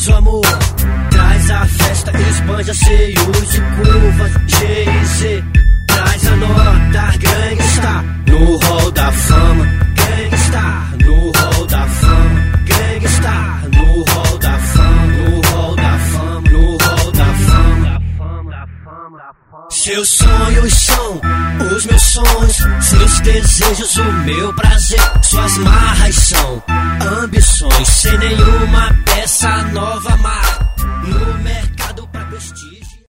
Traz o amor, traz a festa, espanja seios e curvas, G&Z. Traz a nota, Gangsta no hall da fama, Gangsta no hall da fama, Gangsta no hall da fama, no hall da fama, no hall da fama. Seus sonhos são os meus sonhos, seus desejos o meu prazer, suas marras são ambições, sem nenhuma peça nova mar no mercado pra prestígio.